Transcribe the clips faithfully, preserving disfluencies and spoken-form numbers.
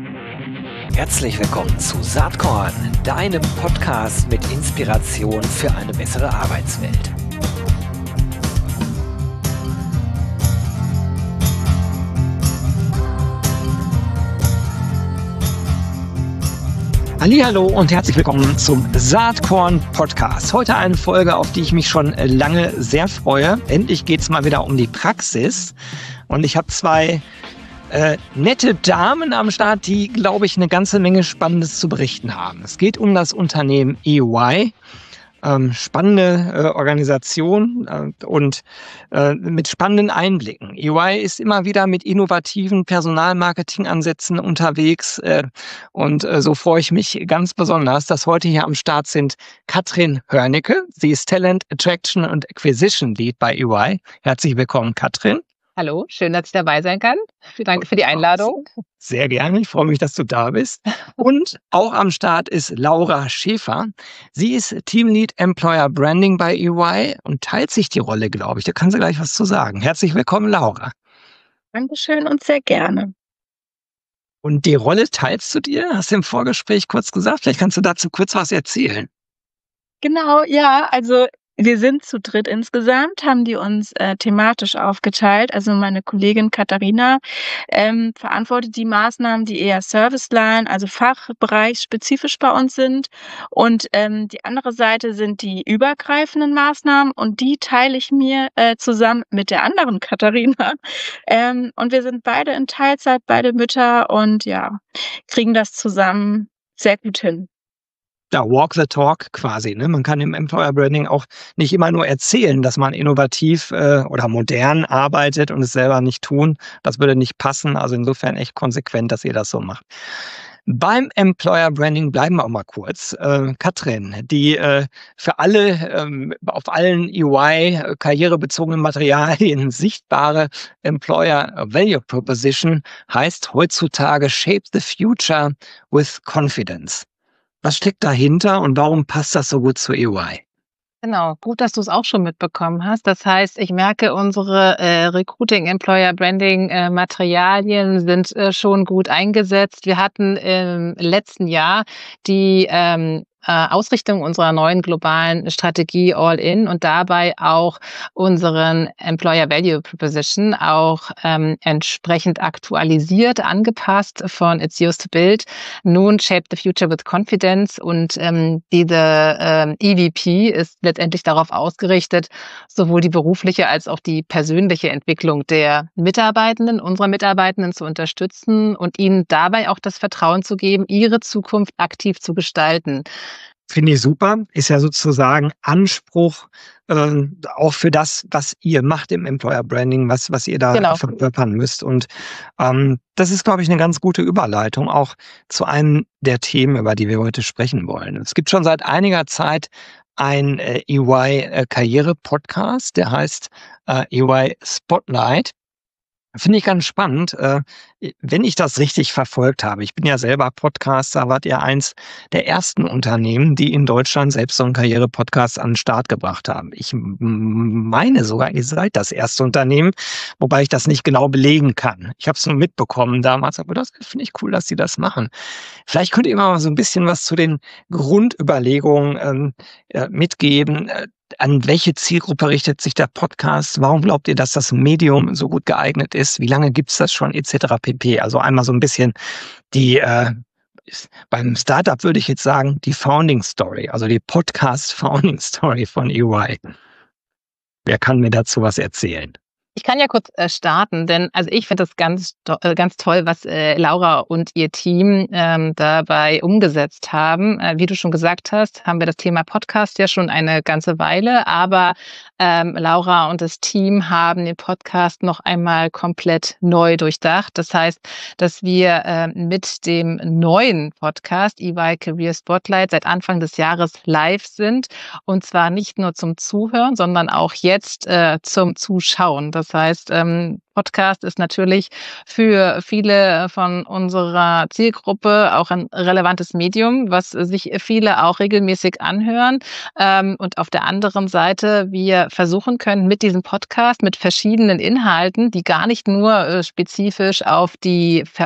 Herzlich willkommen zu Saatkorn, deinem Podcast mit Inspiration für eine bessere Arbeitswelt. Hallihallo und herzlich willkommen zum Saatkorn Podcast. Heute eine Folge, auf die ich mich schon lange sehr freue. Endlich geht's mal wieder um die Praxis und ich habe zwei Äh, nette Damen am Start, die, glaube ich, eine ganze Menge Spannendes zu berichten haben. Es geht um das Unternehmen E Y, ähm, spannende äh, Organisation äh, und äh, mit spannenden Einblicken. E Y ist immer wieder mit innovativen Personalmarketing-Ansätzen unterwegs äh, und äh, so freue ich mich ganz besonders, dass heute hier am Start sind Katrin Hörnicke. Sie ist Talent Attraction und Acquisition Lead bei E Y. Herzlich willkommen, Katrin. Hallo, schön, dass ich dabei sein kann. Danke für die Einladung. Sehr gerne, ich freue mich, dass du da bist. Und auch am Start ist Laura Schäfer. Sie ist Teamlead Employer Branding bei E Y und teilt sich die Rolle, glaube ich. Da kann sie gleich was zu sagen. Herzlich willkommen, Laura. Dankeschön und sehr gerne. Und die Rolle teilst du dir? Hast du im Vorgespräch kurz gesagt? Vielleicht kannst du dazu kurz was erzählen. Genau, ja, also wir sind zu dritt insgesamt, haben die uns äh, thematisch aufgeteilt. Also meine Kollegin Katharina ähm, verantwortet die Maßnahmen, die eher Serviceline, also fachbereichsspezifisch bei uns sind. Und ähm, die andere Seite sind die übergreifenden Maßnahmen und die teile ich mir äh, zusammen mit der anderen Katharina. Ähm, und wir sind beide in Teilzeit, beide Mütter und ja, kriegen das zusammen sehr gut hin. Ja, walk the talk quasi. Ne? Man kann im Employer Branding auch nicht immer nur erzählen, dass man innovativ äh, oder modern arbeitet und es selber nicht tun. Das würde nicht passen. Also insofern echt konsequent, dass ihr das so macht. Beim Employer Branding bleiben wir auch mal kurz. Äh, Katrin, die äh, für alle ähm, auf allen E Y karrierebezogenen Materialien sichtbare Employer Value Proposition heißt heutzutage Shape the Future with Confidence. Was steckt dahinter und warum passt das so gut zu E Y? Genau, gut, dass du es auch schon mitbekommen hast. Das heißt, ich merke, unsere äh, Recruiting, Employer Branding äh, Materialien sind äh, schon gut eingesetzt. Wir hatten im letzten Jahr die ähm, Ausrichtung unserer neuen globalen Strategie All-In und dabei auch unseren Employer Value Proposition auch ähm, entsprechend aktualisiert, angepasst von It's Used to Build, nun Shape the Future with Confidence und ähm, diese ähm, E V P ist letztendlich darauf ausgerichtet, sowohl die berufliche als auch die persönliche Entwicklung der Mitarbeitenden, unserer Mitarbeitenden zu unterstützen und ihnen dabei auch das Vertrauen zu geben, ihre Zukunft aktiv zu gestalten. Finde ich super. Ist ja sozusagen Anspruch äh, auch für das, was ihr macht im Employer Branding, was, was ihr da Genau. verkörpern müsst. Und ähm, das ist, glaube ich, eine ganz gute Überleitung auch zu einem der Themen, über die wir heute sprechen wollen. Es gibt schon seit einiger Zeit ein äh, E Y-Karriere-Podcast, der heißt äh, E Y Spotlight. Finde ich ganz spannend, äh, wenn ich das richtig verfolgt habe. Ich bin ja selber Podcaster, wart ihr eins der ersten Unternehmen, die in Deutschland selbst so einen Karriere-Podcast an den Start gebracht haben. Ich meine sogar, ihr seid das erste Unternehmen, wobei ich das nicht genau belegen kann. Ich habe es nur mitbekommen damals, aber das finde ich cool, dass die das machen. Vielleicht könnt ihr mal so ein bisschen was zu den Grundüberlegungen ähm, äh, mitgeben. An welche Zielgruppe richtet sich der Podcast? Warum glaubt ihr, dass das Medium so gut geeignet ist? Wie lange gibt's das schon et cetera pp? Also einmal so ein bisschen die, äh, beim Startup würde ich jetzt sagen, die Founding Story, also die Podcast Founding Story von E Y. Wer kann mir dazu was erzählen? Ich kann ja kurz äh, starten, denn also ich finde das ganz äh, ganz toll, was äh, Laura und ihr Team ähm, dabei umgesetzt haben. Äh, wie du schon gesagt hast, haben wir das Thema Podcast ja schon eine ganze Weile, aber ähm, Laura und das Team haben den Podcast noch einmal komplett neu durchdacht. Das heißt, dass wir äh, mit dem neuen Podcast E Y Career Spotlight seit Anfang des Jahres live sind und zwar nicht nur zum Zuhören, sondern auch jetzt äh, zum Zuschauen. Das heißt, ähm, Podcast ist natürlich für viele von unserer Zielgruppe auch ein relevantes Medium, was sich viele auch regelmäßig anhören. Ähm, und auf der anderen Seite, wir versuchen können mit diesem Podcast, mit verschiedenen Inhalten, die gar nicht nur äh, spezifisch auf die Ver-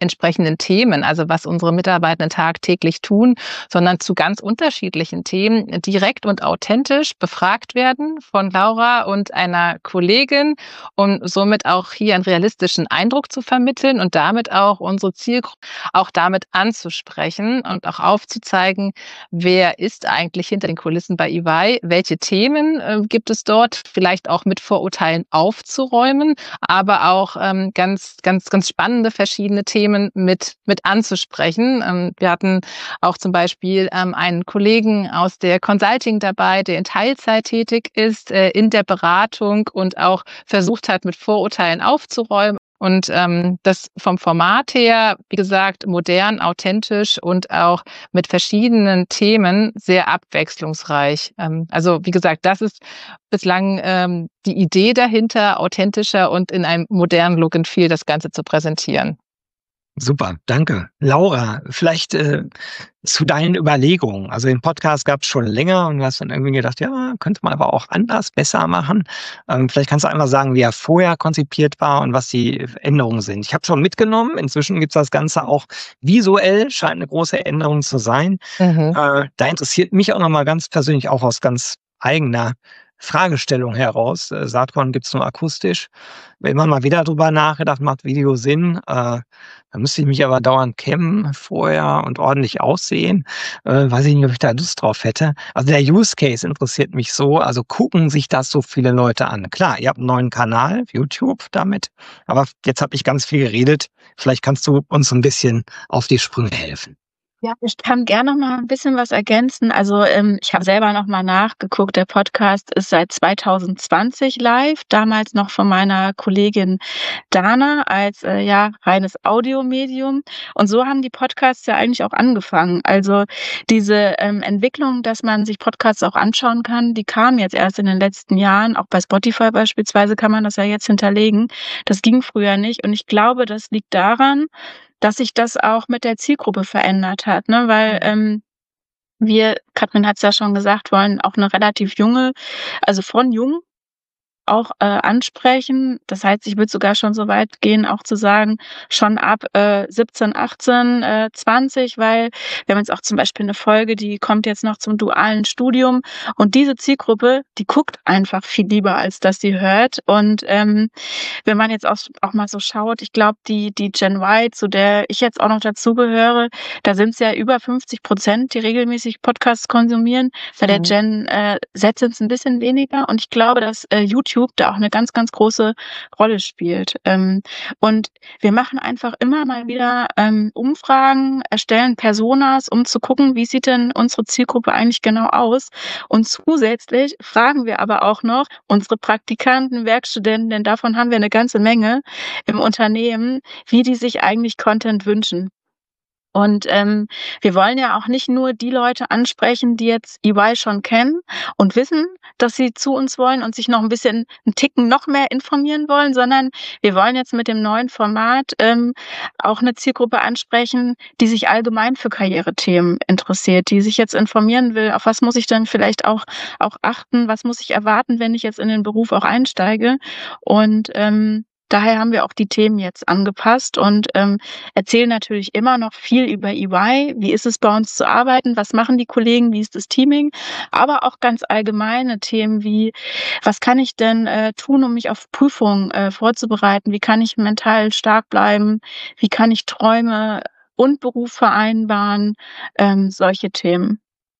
entsprechenden Themen, also was unsere Mitarbeitenden tagtäglich tun, sondern zu ganz unterschiedlichen Themen direkt und authentisch befragt werden von Laura und einer Kollegin, um somit auch hier einen realistischen Eindruck zu vermitteln und damit auch unsere Zielgruppe auch damit anzusprechen und auch aufzuzeigen, wer ist eigentlich hinter den Kulissen bei E Y, welche Themen äh, gibt es dort, vielleicht auch mit Vorurteilen aufzuräumen, aber auch ähm, ganz, ganz, ganz spannende verschiedene Themen mit, mit anzusprechen. Ähm, wir hatten auch zum Beispiel ähm, einen Kollegen aus der Consulting dabei, der in Teilzeit tätig ist, äh, in der Beratung und auch versucht hat, mit Vorurteilen aufzuräumen. Und ähm, das vom Format her, wie gesagt, modern, authentisch und auch mit verschiedenen Themen sehr abwechslungsreich. Ähm, also wie gesagt, das ist bislang ähm, die Idee dahinter, authentischer und in einem modernen Look and Feel das Ganze zu präsentieren. Super, danke. Laura, vielleicht äh, zu deinen Überlegungen. Also den Podcast gab es schon länger und du hast dann irgendwie gedacht, ja, könnte man aber auch anders, besser machen. Ähm, vielleicht kannst du einmal sagen, wie er vorher konzipiert war und was die Änderungen sind. Ich habe schon mitgenommen, inzwischen gibt es das Ganze auch visuell, scheint eine große Änderung zu sein. Mhm. Äh, da interessiert mich auch nochmal ganz persönlich, auch aus ganz eigener Fragestellung heraus. Äh, Saatkorn gibt's nur akustisch. Immer mal wieder drüber nachgedacht, macht Video Sinn? Äh, da müsste ich mich aber dauernd kämmen vorher und ordentlich aussehen. Äh, weiß ich nicht, ob ich da Lust drauf hätte. Also der Use Case interessiert mich so. Also gucken sich das so viele Leute an. Klar, ihr habt einen neuen Kanal, YouTube damit. Aber jetzt habe ich ganz viel geredet. Vielleicht kannst du uns ein bisschen auf die Sprünge helfen. Ja, ich kann gerne noch mal ein bisschen was ergänzen. Also, ähm, ich habe selber noch mal nachgeguckt. Der Podcast ist seit zwanzig zwanzig live, damals noch von meiner Kollegin Dana als, äh, ja, reines Audiomedium. Und so haben die Podcasts ja eigentlich auch angefangen. Also, diese, ähm, Entwicklung, dass man sich Podcasts auch anschauen kann, die kam jetzt erst in den letzten Jahren. Auch bei Spotify beispielsweise kann man das ja jetzt hinterlegen. Das ging früher nicht. Und ich glaube, das liegt daran, dass sich das auch mit der Zielgruppe verändert hat, ne? Weil ähm, wir, Katrin hat es ja schon gesagt, wollen auch eine relativ junge, also von jung auch äh, ansprechen. Das heißt, ich würde sogar schon so weit gehen, auch zu sagen, schon ab äh, siebzehn, achtzehn, äh, zwanzig, weil wir haben jetzt auch zum Beispiel eine Folge, die kommt jetzt noch zum dualen Studium und diese Zielgruppe, die guckt einfach viel lieber, als dass sie hört. Und ähm, wenn man jetzt auch, auch mal so schaut, ich glaube, die, die Gen Y, zu der ich jetzt auch noch dazugehöre, da sind es ja über fünfzig Prozent, die regelmäßig Podcasts konsumieren. Bei der Mhm. Gen äh, Z sind es ein bisschen weniger und ich glaube, dass äh, YouTube da auch eine ganz, ganz große Rolle spielt. Ähm, und wir machen einfach immer mal wieder ähm, Umfragen, erstellen Personas, um zu gucken, wie sieht denn unsere Zielgruppe eigentlich genau aus. Und zusätzlich fragen wir aber auch noch unsere Praktikanten, Werkstudenten, denn davon haben wir eine ganze Menge im Unternehmen, wie die sich eigentlich Content wünschen. Und ähm, wir wollen ja auch nicht nur die Leute ansprechen, die jetzt E Y schon kennen und wissen, dass sie zu uns wollen und sich noch ein bisschen einen Ticken noch mehr informieren wollen, sondern wir wollen jetzt mit dem neuen Format ähm, auch eine Zielgruppe ansprechen, die sich allgemein für Karrierethemen interessiert, die sich jetzt informieren will, auf was muss ich denn vielleicht auch, auch achten, was muss ich erwarten, wenn ich jetzt in den Beruf auch einsteige. Und ähm, daher haben wir auch die Themen jetzt angepasst und ähm, erzählen natürlich immer noch viel über E Y. Wie ist es bei uns zu arbeiten? Was machen die Kollegen? Wie ist das Teaming? Aber auch ganz allgemeine Themen wie, was kann ich denn äh, tun, um mich auf Prüfungen äh, vorzubereiten? Wie kann ich mental stark bleiben? Wie kann ich Träume und Beruf vereinbaren? Ähm, solche Themen.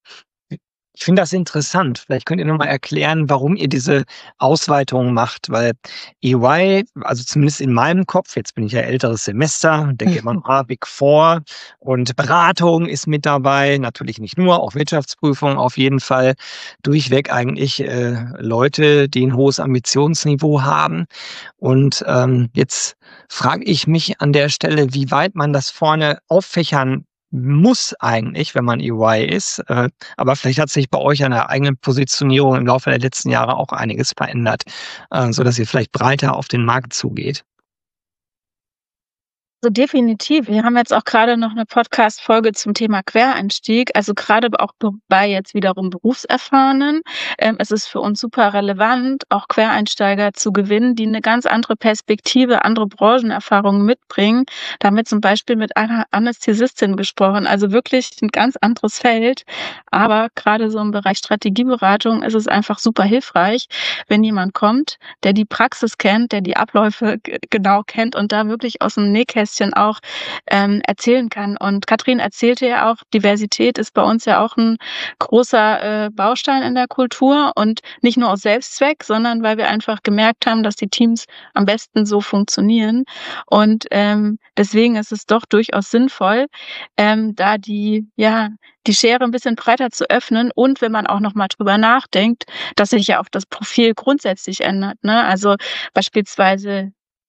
Ich finde das interessant. Vielleicht könnt ihr noch mal erklären, warum ihr diese Ausweitung macht, weil E Y, also zumindest in meinem Kopf, jetzt bin ich ja älteres Semester, denke immer noch, ah, Big Four und Beratung ist mit dabei, natürlich nicht nur, auch Wirtschaftsprüfung auf jeden Fall, durchweg eigentlich äh, Leute, die ein hohes Ambitionsniveau haben. Und ähm, jetzt frage ich mich an der Stelle, wie weit man das vorne auffächern muss eigentlich, wenn man E Y ist. Äh, aber vielleicht hat sich bei euch an der eigenen Positionierung im Laufe der letzten Jahre auch einiges verändert, äh, so dass ihr vielleicht breiter auf den Markt zugeht. So definitiv. Wir haben jetzt auch gerade noch eine Podcast-Folge zum Thema Quereinstieg. Also gerade auch be bei jetzt wiederum Berufserfahrenen. Ähm, es ist für uns super relevant, auch Quereinsteiger zu gewinnen, die eine ganz andere Perspektive, andere Branchenerfahrungen mitbringen. Da haben wir zum Beispiel mit einer Anästhesistin gesprochen, also wirklich ein ganz anderes Feld. Aber gerade so im Bereich Strategieberatung ist es einfach super hilfreich, wenn jemand kommt, der die Praxis kennt, der die Abläufe g genau kennt und da wirklich aus dem Nähkästchen auch ähm, erzählen kann. Und Katrin erzählte ja auch, Diversität ist bei uns ja auch ein großer äh, Baustein in der Kultur und nicht nur aus Selbstzweck, sondern weil wir einfach gemerkt haben, dass die Teams am besten so funktionieren. Und ähm, deswegen ist es doch durchaus sinnvoll, ähm, da die, ja, die Schere ein bisschen breiter zu öffnen und wenn man auch noch mal drüber nachdenkt, dass sich ja auch das Profil grundsätzlich ändert, ne? Also beispielsweise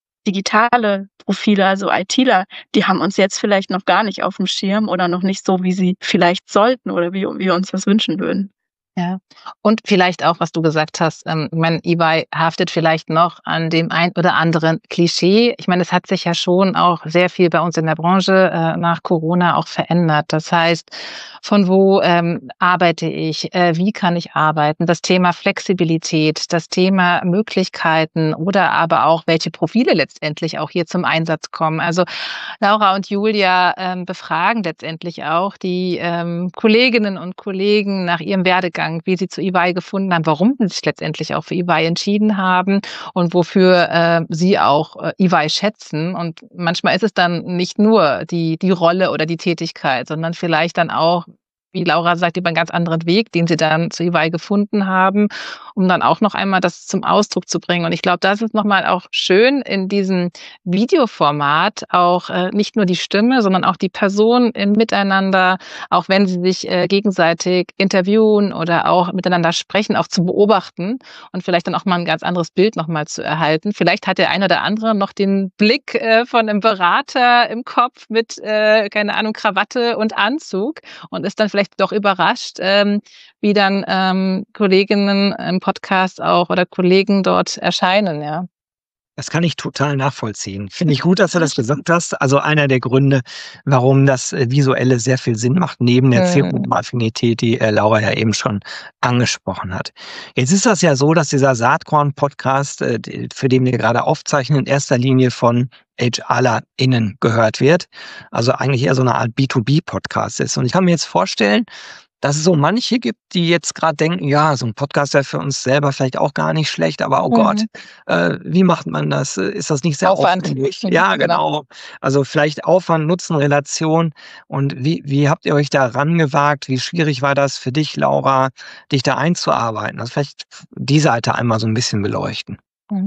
digitale Profile, also ITler, die haben uns jetzt vielleicht noch gar nicht auf dem Schirm oder noch nicht so, wie sie vielleicht sollten oder wie wir uns das wünschen würden. Ja. Und vielleicht auch, was du gesagt hast, ähm, ich meine, E Y haftet vielleicht noch an dem ein oder anderen Klischee. Ich meine, es hat sich ja schon auch sehr viel bei uns in der Branche äh, nach Corona auch verändert. Das heißt, von wo ähm, arbeite ich, äh, wie kann ich arbeiten, das Thema Flexibilität, das Thema Möglichkeiten oder aber auch, welche Profile letztendlich auch hier zum Einsatz kommen. Also Laura und Julia ähm, befragen letztendlich auch die ähm, Kolleginnen und Kollegen nach ihrem Werdegang, wie sie zu E Y gefunden haben, warum sie sich letztendlich auch für E Y entschieden haben und wofür äh, sie auch äh, E Y schätzen. Und manchmal ist es dann nicht nur die, die Rolle oder die Tätigkeit, sondern vielleicht dann auch, wie Laura sagt, über einen ganz anderen Weg, den sie dann zu E Y gefunden haben, um dann auch noch einmal das zum Ausdruck zu bringen. Und ich glaube, das ist nochmal auch schön in diesem Videoformat, auch äh, nicht nur die Stimme, sondern auch die Person im Miteinander, auch wenn sie sich äh, gegenseitig interviewen oder auch miteinander sprechen, auch zu beobachten und vielleicht dann auch mal ein ganz anderes Bild nochmal zu erhalten. Vielleicht hat der ein oder andere noch den Blick äh, von einem Berater im Kopf mit, äh, keine Ahnung, Krawatte und Anzug und ist dann vielleicht doch überrascht, ähm, wie dann ähm, Kolleginnen im Podcast auch oder Kollegen dort erscheinen, ja. Das kann ich total nachvollziehen. Finde ich gut, dass du das gesagt hast. Also einer der Gründe, warum das äh, Visuelle sehr viel Sinn macht, neben der Mhm. Zielgruppenaffinität, die äh, Laura ja eben schon angesprochen hat. Jetzt ist das ja so, dass dieser Saatkorn-Podcast, äh, die- für den wir gerade aufzeichnen, in erster Linie von HRlerInnen gehört wird. Also eigentlich eher so eine Art B zwei B-Podcast ist. Und ich kann mir jetzt vorstellen, dass es so manche gibt, die jetzt gerade denken, ja, so ein Podcast wäre für uns selber vielleicht auch gar nicht schlecht, aber oh Gott, Mhm. äh, wie macht man das? Äh, Ist das nicht sehr Aufwand. aufwendig? Mhm, Ja, genau. genau. Also vielleicht Aufwand, Nutzen, Relation. Und wie, wie habt ihr euch da rangewagt? Wie schwierig war das für dich, Laura, dich da einzuarbeiten? Also vielleicht die Seite einmal so ein bisschen beleuchten. Mhm.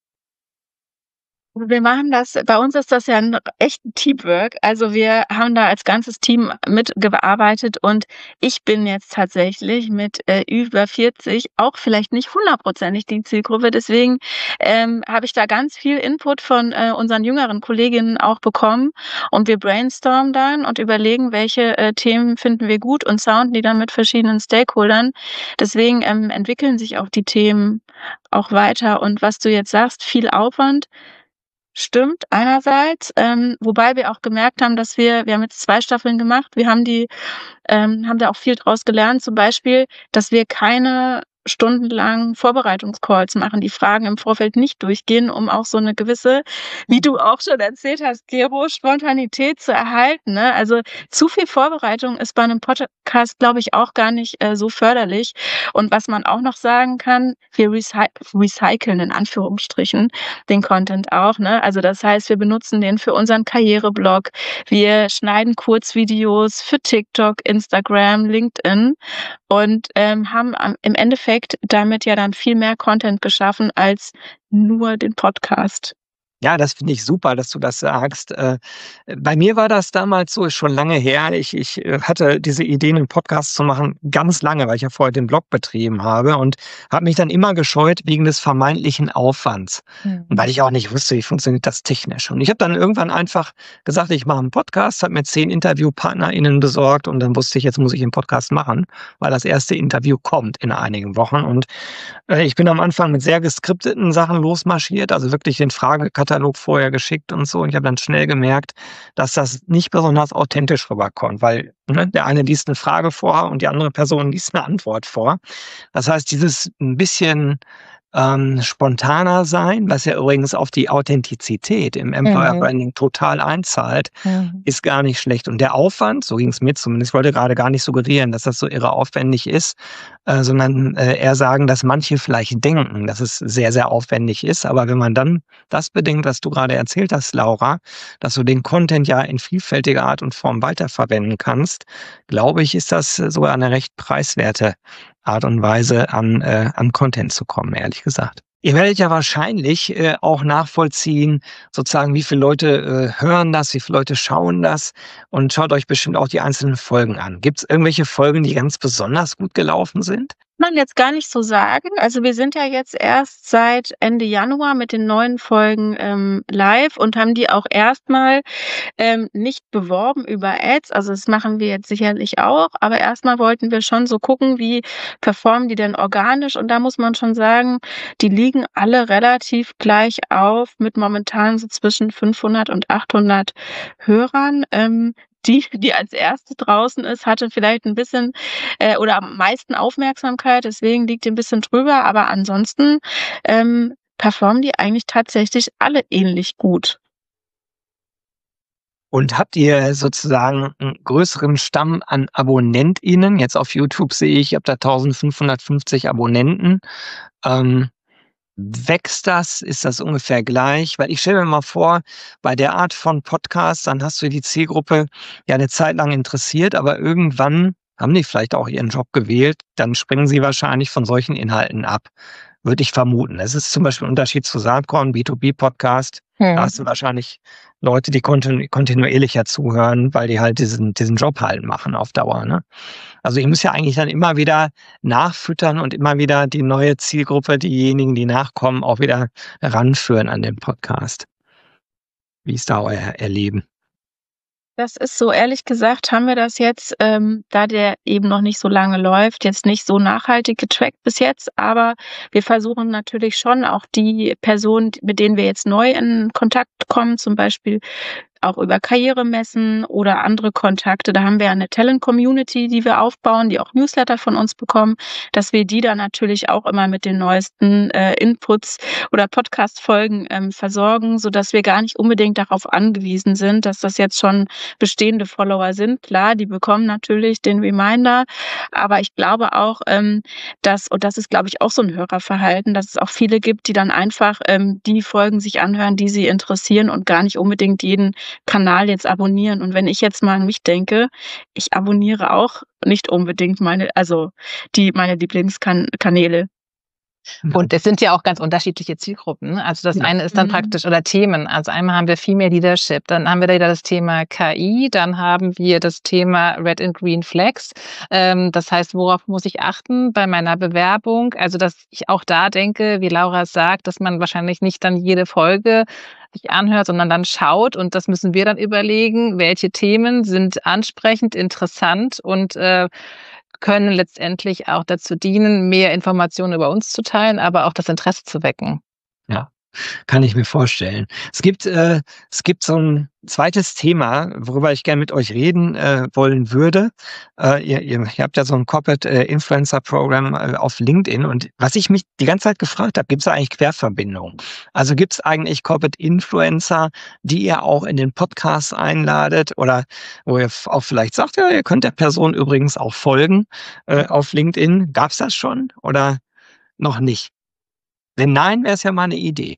Wir machen das bei uns ist das ja 'n echt Teamwork. Also, wir haben da als ganzes Team mitgearbeitet und ich bin jetzt tatsächlich mit, äh, über vierzig auch vielleicht nicht hundertprozentig die Zielgruppe. Deswegen, ähm, habe ich da ganz viel Input von, äh, unseren jüngeren Kolleginnen auch bekommen und wir brainstormen dann und überlegen, welche, äh, Themen finden wir gut und sounden die dann mit verschiedenen Stakeholdern. Deswegen, ähm, entwickeln sich auch die Themen auch weiter und was du jetzt sagst, viel Aufwand. Stimmt, einerseits, ähm, wobei wir auch gemerkt haben, dass wir wir haben jetzt zwei Staffeln gemacht. Wir haben die ähm, haben da auch viel draus gelernt, zum Beispiel, dass wir keine stundenlangen Vorbereitungscalls machen, die Fragen im Vorfeld nicht durchgehen, um auch so eine gewisse, wie du auch schon erzählt hast, Gero, Spontanität zu erhalten, ne? Also, zu viel Vorbereitung ist bei einem Podcast, glaube ich, auch gar nicht, äh, so förderlich. Und was man auch noch sagen kann, wir recy recyceln in Anführungsstrichen den Content auch, ne? Also, das heißt, wir benutzen den für unseren Karriereblog. Wir schneiden Kurzvideos für TikTok, Instagram, LinkedIn und, ähm, haben am im Endeffekt damit ja dann viel mehr Content geschaffen als nur den Podcast. Ja, das finde ich super, dass du das sagst. Äh, bei mir war das damals so, ist schon lange her. Ich, ich äh, hatte diese Idee, einen Podcast zu machen, ganz lange, weil ich ja vorher den Blog betrieben habe und habe mich dann immer gescheut wegen des vermeintlichen Aufwands. Und Mhm. weil ich auch nicht wusste, wie funktioniert das technisch. Und ich habe dann irgendwann einfach gesagt, ich mache einen Podcast, habe mir zehn InterviewpartnerInnen besorgt und dann wusste ich, jetzt muss ich einen Podcast machen, weil das erste Interview kommt in einigen Wochen. Und äh, ich bin am Anfang mit sehr geskripteten Sachen losmarschiert, also wirklich den Fragekatalog Fragenkatalog vorher geschickt und so. Und ich habe dann schnell gemerkt, dass das nicht besonders authentisch rüberkommt, weil ne, der eine liest eine Frage vor und die andere Person liest eine Antwort vor. Das heißt, dieses ein bisschen ähm, spontaner sein, was ja übrigens auf die Authentizität im Employer Mhm. Branding total einzahlt, Mhm. ist gar nicht schlecht. Und der Aufwand, so ging es mir zumindest, ich wollte gerade gar nicht suggerieren, dass das so irre aufwendig ist, äh, sondern äh, eher sagen, dass manche vielleicht denken, dass es sehr, sehr aufwendig ist. Aber wenn man dann das bedenkt, was du gerade erzählt hast, Laura, dass du den Content ja in vielfältiger Art und Form weiterverwenden kannst, glaube ich, ist das äh, sogar eine recht preiswerte Art und Weise an, äh, an Content zu kommen, ehrlich gesagt. Ihr werdet ja wahrscheinlich äh, auch nachvollziehen, sozusagen, wie viele Leute äh, hören das, wie viele Leute schauen das und schaut euch bestimmt auch die einzelnen Folgen an. Gibt es irgendwelche Folgen, die ganz besonders gut gelaufen sind? Kann man jetzt gar nicht so sagen. Also wir sind ja jetzt erst seit Ende Januar mit den neuen Folgen ähm, live und haben die auch erstmal ähm, nicht beworben über Ads. Also das machen wir jetzt sicherlich auch, aber erstmal wollten wir schon so gucken, wie performen die denn organisch. Und da muss man schon sagen, die liegen alle relativ gleich auf mit momentan so zwischen fünfhundert und achthundert Hörern. Ähm, die, die als erste draußen ist, hatte vielleicht ein bisschen äh, oder am meisten Aufmerksamkeit, deswegen liegt die ein bisschen drüber, aber ansonsten ähm, performen die eigentlich tatsächlich alle ähnlich gut. Und habt ihr sozusagen einen größeren Stamm an AbonnentInnen? Jetzt auf YouTube sehe ich, ihr habt da eintausendfünfhundertfünfzig Abonnenten. Ähm, wächst das? Ist das ungefähr gleich? Weil ich stelle mir mal vor, bei der Art von Podcast, dann hast du die Zielgruppe ja eine Zeit lang interessiert, aber irgendwann haben die vielleicht auch ihren Job gewählt, dann springen sie wahrscheinlich von solchen Inhalten ab, würde ich vermuten. Es ist zum Beispiel ein Unterschied zu Saatkorn, B zwei B Podcast. Da Hm. hast du wahrscheinlich Leute, die kontinu kontinuierlicher zuhören, weil die halt diesen, diesen Job halt machen auf Dauer. Ne? Also ich muss ja eigentlich dann immer wieder nachfüttern und immer wieder die neue Zielgruppe, diejenigen, die nachkommen, auch wieder ranführen an den Podcast. Wie ist da euer Erleben? Das ist so, ehrlich gesagt, haben wir das jetzt, ähm, da der eben noch nicht so lange läuft, jetzt nicht so nachhaltig getrackt bis jetzt, aber wir versuchen natürlich schon auch die Personen, mit denen wir jetzt neu in Kontakt kommen, zum Beispiel auch über Karrieremessen oder andere Kontakte. Da haben wir eine Talent-Community, die wir aufbauen, die auch Newsletter von uns bekommen, dass wir die dann natürlich auch immer mit den neuesten äh, Inputs oder Podcast-Folgen ähm, versorgen, sodass wir gar nicht unbedingt darauf angewiesen sind, dass das jetzt schon bestehende Follower sind. Klar, die bekommen natürlich den Reminder, aber ich glaube auch, ähm, dass, und das ist, glaube ich, auch so ein Hörerverhalten, dass es auch viele gibt, die dann einfach ähm, die Folgen sich anhören, die sie interessieren und gar nicht unbedingt jeden Kanal jetzt abonnieren. Und wenn ich jetzt mal an mich denke, ich abonniere auch nicht unbedingt meine, also die meine Lieblingskanäle. Und es sind ja auch ganz unterschiedliche Zielgruppen. Ne? Also das Ja. eine ist dann Mhm. praktisch, oder Themen. Also einmal haben wir Female Leadership, dann haben wir da wieder das Thema K I, dann haben wir das Thema Red and Green Flags. Ähm, das heißt, worauf muss ich achten bei meiner Bewerbung? Also dass ich auch da denke, wie Laura sagt, dass man wahrscheinlich nicht dann jede Folge sich anhört, sondern dann schaut, und das müssen wir dann überlegen, welche Themen sind ansprechend, interessant und äh, können letztendlich auch dazu dienen, mehr Informationen über uns zu teilen, aber auch das Interesse zu wecken. Ja, kann ich mir vorstellen. Es gibt, äh, es gibt so ein zweites Thema, worüber ich gerne mit euch reden äh, wollen würde. Äh, ihr, ihr, ihr habt ja so ein Corporate äh, Influencer Programm äh, auf LinkedIn, und was ich mich die ganze Zeit gefragt habe, gibt es da eigentlich Querverbindungen? Also gibt es eigentlich Corporate Influencer, die ihr auch in den Podcast einladet, oder wo ihr f- auch vielleicht sagt, ja, ihr könnt der Person übrigens auch folgen äh, auf LinkedIn. Gab es das schon oder noch nicht? Wenn nein, wäre es ja mal eine Idee.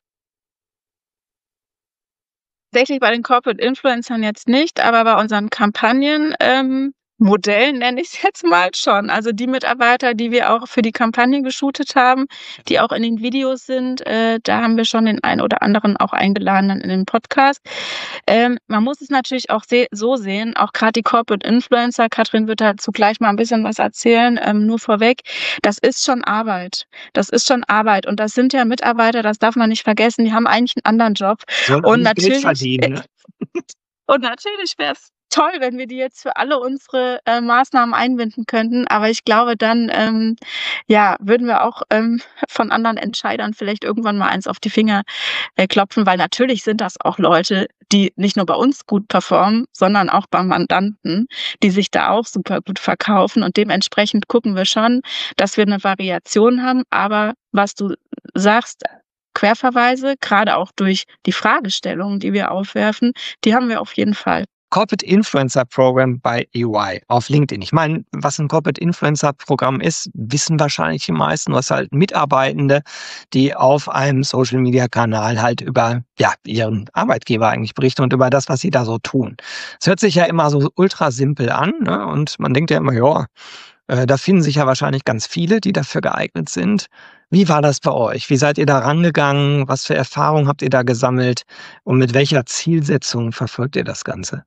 Tatsächlich bei den Corporate Influencern jetzt nicht, aber bei unseren Kampagnen, ähm, Modellen nenne ich es jetzt mal schon. Also die Mitarbeiter, die wir auch für die Kampagne geshootet haben, die auch in den Videos sind, äh, da haben wir schon den einen oder anderen auch eingeladen dann in den Podcast. Ähm, man muss es natürlich auch se- so sehen, auch gerade die Corporate Influencer, Katrin wird dazu gleich mal ein bisschen was erzählen, ähm, nur vorweg, das ist schon Arbeit. Das ist schon Arbeit. Und das sind ja Mitarbeiter, das darf man nicht vergessen, die haben eigentlich einen anderen Job. Sollen auch Und nicht Geld natürlich, verdienen. Ne? und natürlich wäre es toll, wenn wir die jetzt für alle unsere, äh, Maßnahmen einbinden könnten, aber ich glaube, dann, ähm, ja, würden wir auch, ähm, von anderen Entscheidern vielleicht irgendwann mal eins auf die Finger, äh, klopfen, weil natürlich sind das auch Leute, die nicht nur bei uns gut performen, sondern auch beim Mandanten, die sich da auch super gut verkaufen und dementsprechend gucken wir schon, dass wir 'ne Variation haben. Aber was du sagst, Querverweise, grade auch durch die Fragestellungen, die wir aufwerfen, die haben wir auf jeden Fall. Corporate Influencer Program bei E Y auf LinkedIn. Ich meine, was ein Corporate Influencer Programm ist, wissen wahrscheinlich die meisten. Du hast halt Mitarbeitende, die auf einem Social Media Kanal halt über, ja, ihren Arbeitgeber eigentlich berichten und über das, was sie da so tun. Es hört sich ja immer so ultra simpel an, ne? Und man denkt ja immer, ja, äh, da finden sich ja wahrscheinlich ganz viele, die dafür geeignet sind. Wie war das bei euch? Wie seid ihr da rangegangen? Was für Erfahrungen habt ihr da gesammelt? Und mit welcher Zielsetzung verfolgt ihr das Ganze?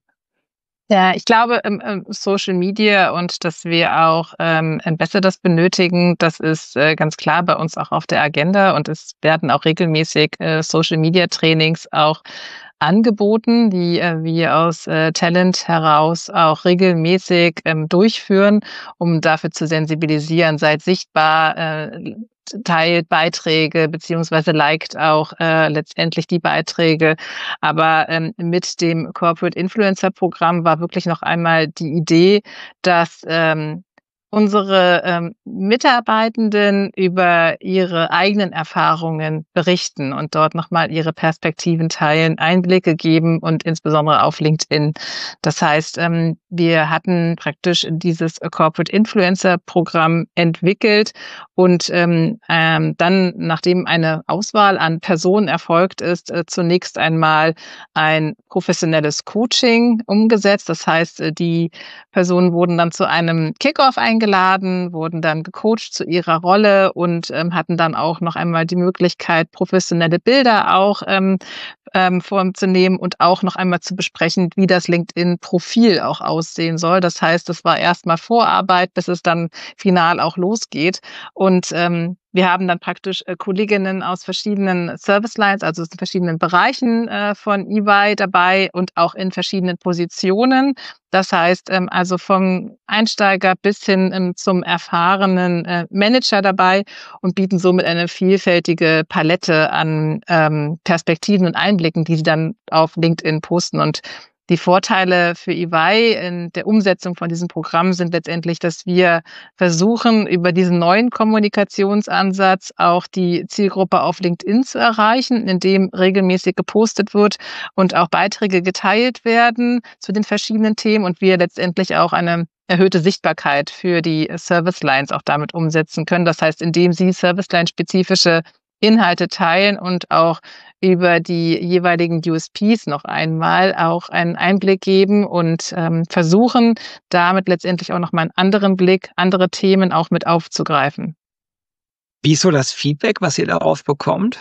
Ja, ich glaube, ähm, ähm, Social Media und dass wir auch ähm, Ambassadors benötigen, das ist äh, ganz klar bei uns auch auf der Agenda und es werden auch regelmäßig äh, Social Media Trainings auch angeboten, die äh, wir aus äh, Talent heraus auch regelmäßig ähm, durchführen, um dafür zu sensibilisieren. Seid sichtbar, äh, teilt Beiträge beziehungsweise liked auch äh, letztendlich die Beiträge. Aber ähm, mit dem Corporate Influencer Programm war wirklich noch einmal die Idee, dass ähm, unsere ähm, Mitarbeitenden über ihre eigenen Erfahrungen berichten und dort nochmal ihre Perspektiven teilen, Einblicke geben und insbesondere auf LinkedIn. Das heißt, ähm, wir hatten praktisch dieses Corporate Influencer Programm entwickelt und ähm, ähm, dann, nachdem eine Auswahl an Personen erfolgt ist, äh, zunächst einmal ein professionelles Coaching umgesetzt. Das heißt, äh, die Personen wurden dann zu einem Kickoff eingeladen, wurden dann gecoacht zu ihrer Rolle und ähm, hatten dann auch noch einmal die Möglichkeit, professionelle Bilder auch ähm, ähm, vorzunehmen und auch noch einmal zu besprechen, wie das LinkedIn-Profil auch aussehen soll. Das heißt, das war erstmal Vorarbeit, bis es dann final auch losgeht. Und ähm, wir haben dann praktisch äh, Kolleginnen aus verschiedenen Service Lines, also aus den verschiedenen Bereichen äh, von E Y dabei und auch in verschiedenen Positionen. Das heißt, ähm, also vom Einsteiger bis hin ähm, zum erfahrenen äh, Manager dabei und bieten somit eine vielfältige Palette an ähm, Perspektiven und Einblicken, die sie dann auf LinkedIn posten. Und die Vorteile für E Y in der Umsetzung von diesem Programm sind letztendlich, dass wir versuchen, über diesen neuen Kommunikationsansatz auch die Zielgruppe auf LinkedIn zu erreichen, indem regelmäßig gepostet wird und auch Beiträge geteilt werden zu den verschiedenen Themen und wir letztendlich auch eine erhöhte Sichtbarkeit für die Service Lines auch damit umsetzen können. Das heißt, indem sie Service Line spezifische Inhalte teilen und auch über die jeweiligen U S Ps noch einmal auch einen Einblick geben und ähm, versuchen, damit letztendlich auch noch mal einen anderen Blick, andere Themen auch mit aufzugreifen. Wie ist so das Feedback, was ihr darauf bekommt?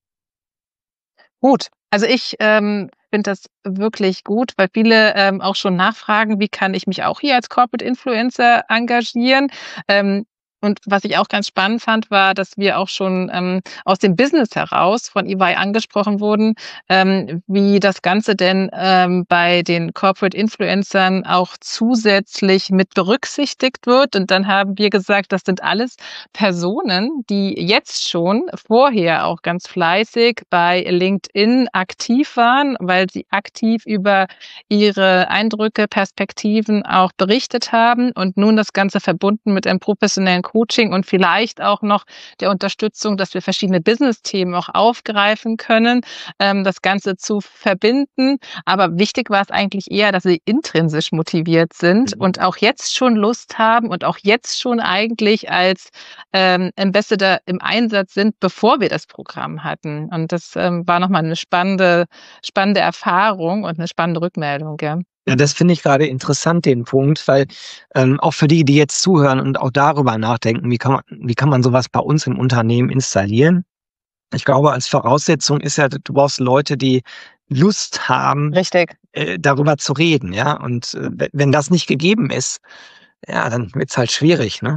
Gut, also ich ähm, finde das wirklich gut, weil viele ähm, auch schon nachfragen, wie kann ich mich auch hier als Corporate Influencer engagieren? Ähm, Und was ich auch ganz spannend fand, war, dass wir auch schon ähm, aus dem Business heraus von E Y angesprochen wurden, ähm, wie das Ganze denn ähm, bei den Corporate Influencern auch zusätzlich mit berücksichtigt wird. Und dann haben wir gesagt, das sind alles Personen, die jetzt schon vorher auch ganz fleißig bei LinkedIn aktiv waren, weil sie aktiv über ihre Eindrücke, Perspektiven auch berichtet haben und nun das Ganze verbunden mit einem professionellen Coaching und vielleicht auch noch der Unterstützung, dass wir verschiedene Business-Themen auch aufgreifen können, ähm, das Ganze zu verbinden. Aber wichtig war es eigentlich eher, dass sie intrinsisch motiviert sind Mhm. und auch jetzt schon Lust haben und auch jetzt schon eigentlich als ähm, Ambassador im Einsatz sind, bevor wir das Programm hatten. Und das ähm, war nochmal eine spannende, spannende Erfahrung und eine spannende Rückmeldung. Ja. Ja, das finde ich gerade interessant, den Punkt, weil ähm, auch für die, die jetzt zuhören und auch darüber nachdenken, wie kann man, wie kann man sowas bei uns im Unternehmen installieren? Ich glaube, als Voraussetzung ist ja, du brauchst Leute, die Lust haben, Richtig. äh, darüber zu reden, ja. Und äh, we- wenn das nicht gegeben ist, ja, dann wird's halt schwierig, ne?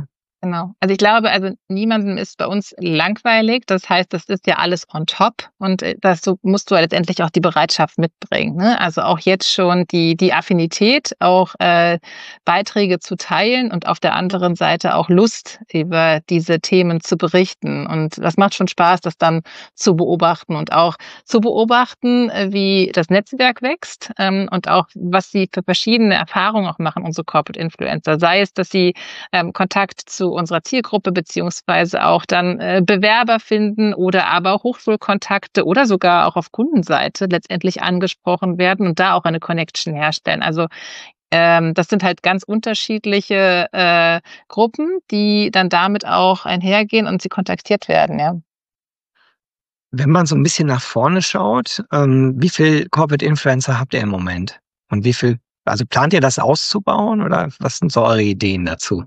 Genau. Also ich glaube, also niemandem ist bei uns langweilig. Das heißt, das ist ja alles on top und äh, das so musst du ja letztendlich auch die Bereitschaft mitbringen. Ne? Also auch jetzt schon die die Affinität, auch äh, Beiträge zu teilen und auf der anderen Seite auch Lust über diese Themen zu berichten. Und das macht schon Spaß, das dann zu beobachten und auch zu beobachten, äh, wie das Netzwerk wächst ähm, und auch was sie für verschiedene Erfahrungen auch machen, unsere Corporate Influencer. Sei es, dass sie ähm, Kontakt zu unserer Zielgruppe beziehungsweise auch dann äh, Bewerber finden oder aber auch Hochschulkontakte oder sogar auch auf Kundenseite letztendlich angesprochen werden und da auch eine Connection herstellen. Also ähm, das sind halt ganz unterschiedliche äh, Gruppen, die dann damit auch einhergehen und sie kontaktiert werden, ja. Wenn man so ein bisschen nach vorne schaut, ähm, wie viel Corporate Influencer habt ihr im Moment? Und wie viel also plant ihr das auszubauen oder was sind so eure Ideen dazu?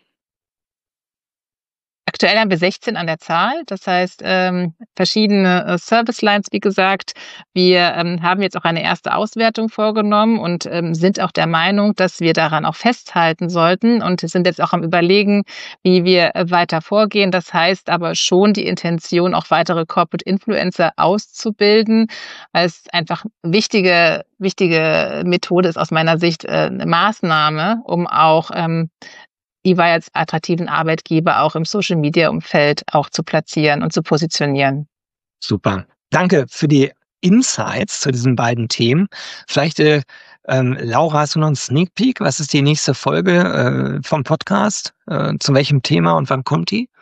Aktuell haben wir sechzehn an der Zahl, das heißt ähm, verschiedene äh, Service Lines, wie gesagt. Wir ähm, haben jetzt auch eine erste Auswertung vorgenommen und ähm, sind auch der Meinung, dass wir daran auch festhalten sollten und sind jetzt auch am Überlegen, wie wir äh, weiter vorgehen. Das heißt aber schon die Intention, auch weitere Corporate Influencer auszubilden, als einfach wichtige wichtige Methode ist aus meiner Sicht äh, eine Maßnahme, um auch ähm, E Y als attraktiven Arbeitgeber auch im Social-Media-Umfeld auch zu platzieren und zu positionieren. Super. Danke für die Insights zu diesen beiden Themen. Vielleicht, äh, ähm, Laura, hast du noch einen Sneak Peek? Was ist die nächste Folge äh, vom Podcast? Äh, zu welchem Thema und wann kommt die?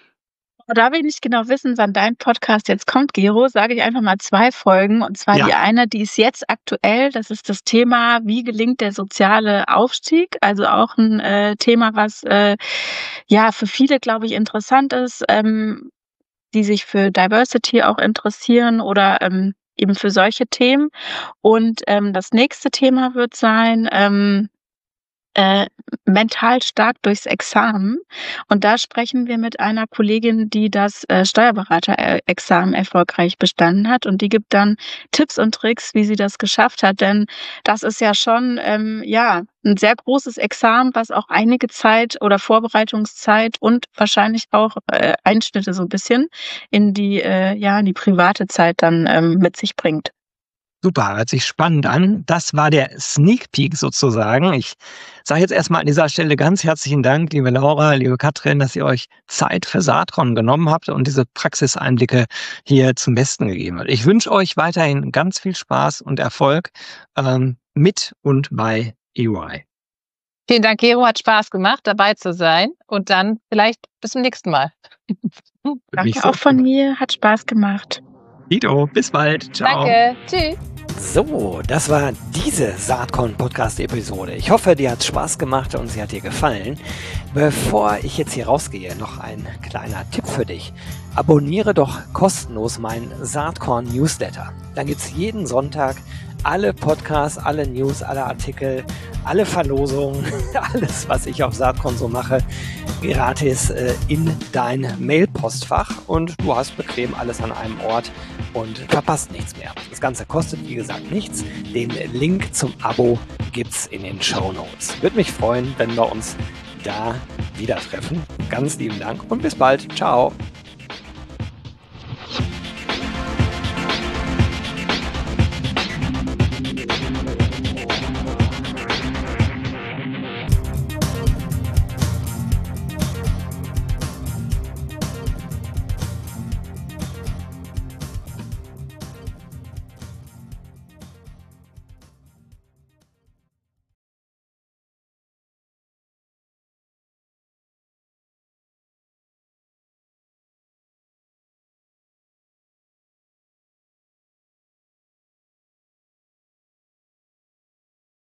Da wir nicht genau wissen, wann dein Podcast jetzt kommt, Gero, sage ich einfach mal zwei Folgen. Und zwar Ja. die eine, die ist jetzt aktuell. Das ist das Thema, wie gelingt der soziale Aufstieg? Also auch ein äh, Thema, was äh, ja für viele, glaube ich, interessant ist, ähm, die sich für Diversity auch interessieren oder ähm, eben für solche Themen. Und ähm, das nächste Thema wird sein, ähm, äh, mental stark durchs Examen. Und da sprechen wir mit einer Kollegin, die das äh, Steuerberaterexamen erfolgreich bestanden hat. Und die gibt dann Tipps und Tricks, wie sie das geschafft hat. Denn das ist ja schon ähm, ja ein sehr großes Examen, was auch einige Zeit oder Vorbereitungszeit und wahrscheinlich auch äh, Einschnitte so ein bisschen in die äh, ja in die private Zeit dann ähm, mit sich bringt. Super, hört sich spannend an. Das war der Sneak Peek sozusagen. Ich sage jetzt erstmal an dieser Stelle ganz herzlichen Dank, liebe Laura, liebe Katrin, dass ihr euch Zeit für Saatkorn genommen habt und diese Praxiseinblicke hier zum Besten gegeben habt. Ich wünsche euch weiterhin ganz viel Spaß und Erfolg ähm, mit und bei E Y. Vielen Dank, Gero, hat Spaß gemacht, dabei zu sein und dann vielleicht bis zum nächsten Mal. Danke auch von mir, hat Spaß gemacht. Dito, bis bald. Ciao. Danke, tschüss. So, das war diese Saatkorn-Podcast-Episode. Ich hoffe, dir hat es Spaß gemacht und sie hat dir gefallen. Bevor ich jetzt hier rausgehe, noch ein kleiner Tipp für dich. Abonniere doch kostenlos meinen Saatkorn-Newsletter. Dann gibt es jeden Sonntag alle Podcasts, alle News, alle Artikel, alle Verlosungen, alles, was ich auf Saatkorn so mache, gratis äh, in dein Mailpostfach und du hast bequem alles an einem Ort und verpasst nichts mehr. Das Ganze kostet, wie gesagt, nichts. Den Link zum Abo gibt's in den Shownotes. Würde mich freuen, wenn wir uns da wieder treffen. Ganz lieben Dank und bis bald. Ciao.